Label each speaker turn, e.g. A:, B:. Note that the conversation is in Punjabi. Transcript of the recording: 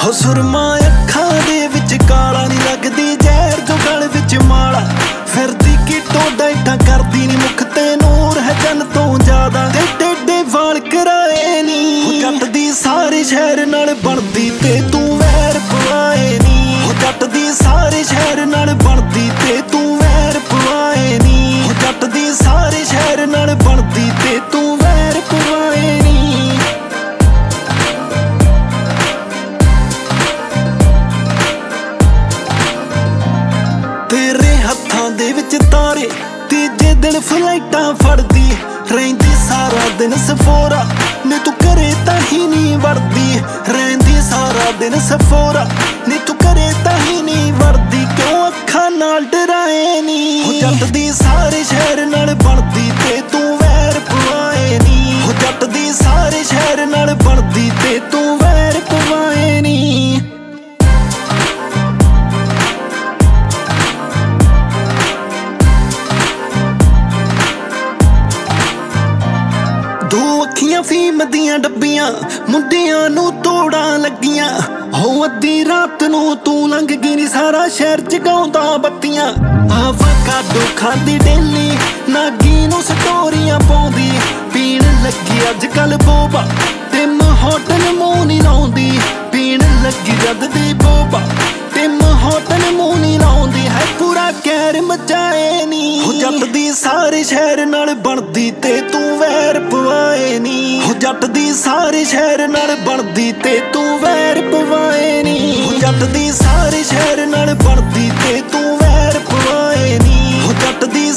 A: ਹੋ ਸੁਰਮਾ ਅੱਖਾਂ ਦੇ ਵਿੱਚ ਕਾਲਾ ਨੀ ਲੱਗਦੀ ਜ਼ਹਿਰ ਜੋ ਗਲ ਵਿੱਚ ਮਾਲਾ ਫਿਰਦੀ ਕੀ ਟੋਡਾ ਇੱਟਾਂ ਕਰਦੀ ਨੀ ਮੁਖ ਤੇ ਨੂਰ ਹੈ ਜਨ ਤੋਂ ਜ਼ਿਆਦਾ ਤੇ ਟੇਡੇ ਵਾਲ ਕਰਾਏ ਨੀ ਜੱਟ ਦੀ ਸਾਰੇ ਸ਼ਹਿਰ ਨਾਲ ਬਣਦੀ ਤੇ ਤੂੰ ਵੈਰ ਪਵਾਏ ਨੀ ਜੱਟ ਦੀ ਸਾਰੇ ਸ਼ਹਿਰ ਨਾਲ ਬਣਦੀ ਤੇ ਤੂੰ ਵੈਰ ਪਵਾਏ ਨੀ ਜੱਟ ਦੀ ਸਾਰੇ ਸ਼ਹਿਰ ਨਾਲ ਬਣਦੀ ਤੇ ਤੂੰ ਵੈਰ ਪਵਾਏ ਨੀ ਤੇਰੇ ਹੱਥਾਂ ਦੇ ਵਿੱਚ ਤਾਰੇ ਤੀਜੇ ਦਿਨ ਫਲਾਈਟਾਂ ਫੜਦੀ ਰਹਿੰਦੀ ਸਾਰਾ ਦਿਨ ਸਫੋਰਾ ਨੀ ਤੂੰ ਘਰੇ ਤਾਂ ਹੀ ਨਹੀਂ ਵੜਦੀ ਰਹਿੰਦੀ ਸਾਰਾ ਦਿਨ ਸਫੋਰਾ ਨੀ ਤੂੰ ਘਰੇ ਤਾਂ ਹੀ ਨਹੀਂ ਵੜਦੀ ਕਿਉਂ ਅੱਖਾਂ ਨਾਲ ਡਰਾਏ ਨੀ ਜੱਟ ਦੀ ਸਾਰੇ ਸ਼ਹਿਰ ਨਾਲ ਬਣਦੀ ਤੇ ਤੂੰ ਵੈਰ ਪਵਾਏ ਨੀ ਜੱਟ ਦੀ ਸਾਰੇ ਸ਼ਹਿਰ ਨਾਲ ਬਣਦੀ ਤੇ ਤੂੰ ਵੈਰ ਪਵਾਏ ਨੀ ਦੋ ਅੱਖੀਆਂ ਫੀਮ ਦੀਆਂ ਡੱਬੀਆਂ ਮੁੰਡਿਆਂ ਨੂੰ ਤੋੜਾਂ ਲੱਗੀਆਂ ਹੋ ਅੱਧੀ ਰਾਤ ਨੂੰ ਤੂੰ ਲੰਘ ਗਈ ਨੀ ਸਾਰਾ ਸ਼ਹਿਰ ਜਗਾਉਂਦਾ ਬੱਤੀਆਂ ਆਵਾਕਾਡੋ ਖਾਂਦੀ ਡੇਲੀ ਨਾਗੀ ਨੂੰ ਸਟੋਰੀਆਂ ਪਾਉਂਦੀ ਪੀਣ ਲੱਗੀ ਅੱਜ ਕੱਲ ਬੋਬਾ ਟਿਮ ਹੋਟਲ ਮੂੰਹ ਨੀ ਲਾਉਂਦੀ ਪੀਣ ਲੱਗੀ ਜਦ ਦੀ ਬੋਬਾ ਟਿਮ ਹੋਟਲ ਮੂੰਹ ਨੀ ਲਾਉਂਦੀ ਹੈ ਪੂਰਾ ਕਹਿਰ ਮਚਾਏ ਨੀ ਜੱਟ ਦੀ ਸਾਰੇ ਸ਼ਹਿਰ ਨਾਲ ਬਣਦੀ ਤੇ ਤੂੰ ਵੈਰ ਪਵਾਏ ਨੀ ਜੱਟ ਦੀ ਸਾਰੇ ਸ਼ਹਿਰ ਨਾਲ ਬਣਦੀ ਤੇ ਤੂੰ ਵੈਰ ਪਵਾਏ ਨੀ ਜੱਟ ਦੀ ਸਾਰੇ ਸ਼ਹਿਰ ਨਾਲ ਬਣਦੀ ਤੇ ਤੂੰ ਵੈਰ ਪਵਾਏ ਨੀ ਜੱਟ ਦੀ